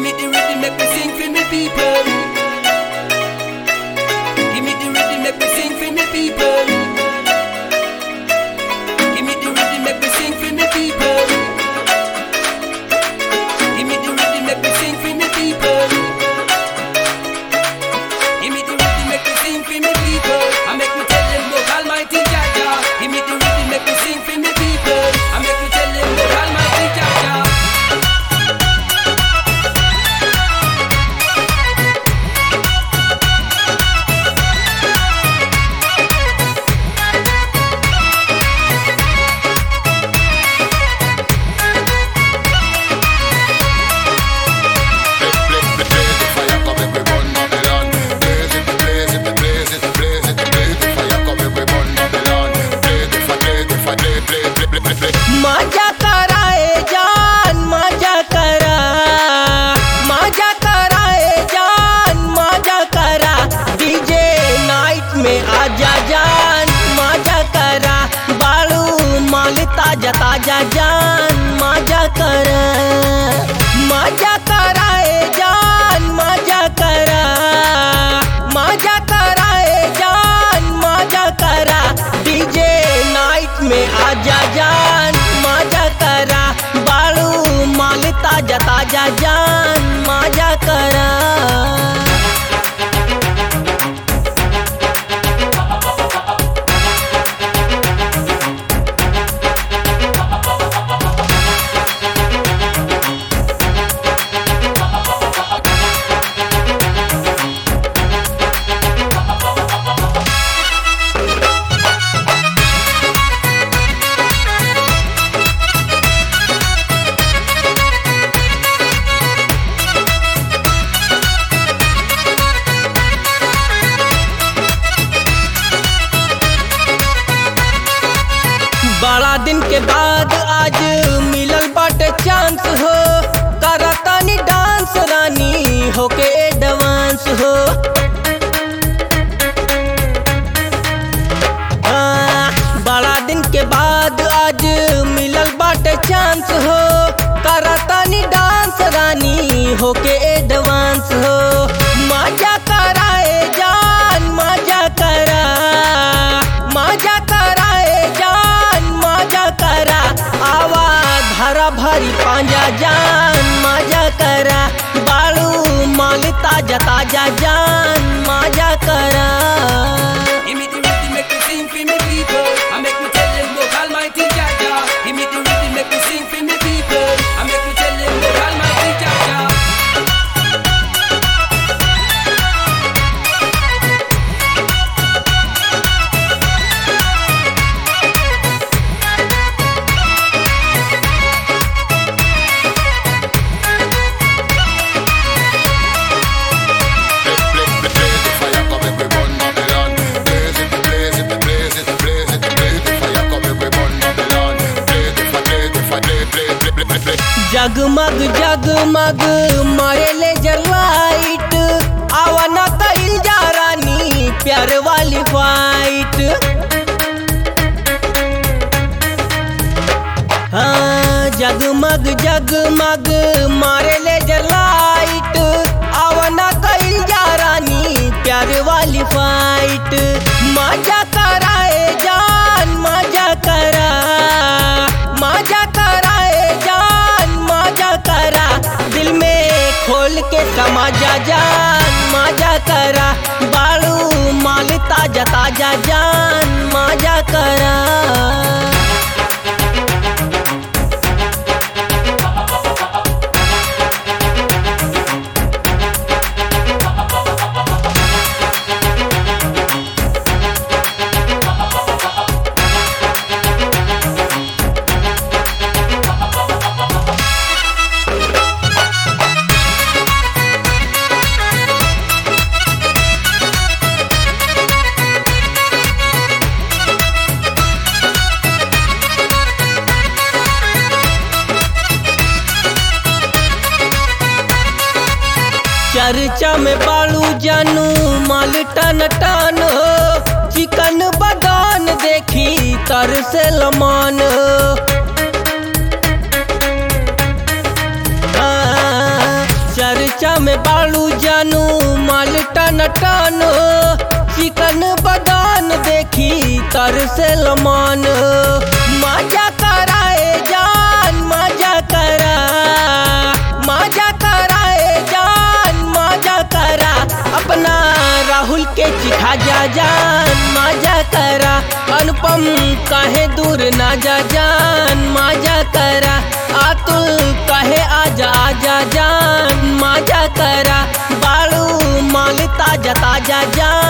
me the rhythm, make me sing for me people. Give me the rhythm, make me sing for me people. Give me the rhythm, make me sing for me people. Give me the rhythm, make me sing for me people. Give me the rhythm, make me sing for me people. I make me tell them look Almighty Jaja. Give me the rhythm, make me sing for me people. I make me tell them look Almighty Jaja. मजा कराए जान मजा करा, मजा कराए जान मजा करा, डीजे नाइट में आजा जान मजा करा, बालू माल ताजा ताजा जान मजा करा, मजा कराए जान मजा करा, मजा कराए जान मजा करा, डीजे नाइट में आजा जान मजा करा, बालू माल ताजा ताजा जान मजा करा। बड़ा दिन के बाद आज मिलल बाटे चांस हो, करतानी डांस रानी होके एडवांस हो। बड़ा दिन के बाद आज मिलल बाटे चांस हो, करतानी डांस रानी होके एडवांस हो। मजा कराए जान मजा करा, मजा कराए जान मजा करा, आवा धरा भरी पांजा जान मजा करा, बालू माल ताजा ताजा जान मजा करा। Give me the rhythm, make me sing for me people. I make me tell them look Almighty Jaja. Give me the rhythm, make me sing for me people. I make me tell them look Almighty Jaja. जगमग जगमग मारे laser light, आवाना कइल जा रानी प्यार वाली fight. हाँ जगमग जगमग मारे लेजर लाइट, आवाना कइल जा रानी प्यार वाली फाइट। मजा कराए जान मजा करा, मजा कराए जान मजा करा, दिल में खोल के समझा जान मजा करा, बालू माल ताजा ताजा जान मजा करा। चर्चा में बालू जानू माल टन टन हो, चिकन बदान देखी तर से लमान हो। बालू जानू माल टन टन चिकन बदान देखी तरसेल मन मजा कराए जान मजा कराए जान मजा करा अपना राहुल के चिखा जा जान मजा करा अनुपम काहे दूर ना जा जान मजा करा अतुल कहे आजा आजा जान मजा करा बालू माल ताजा ताजा जान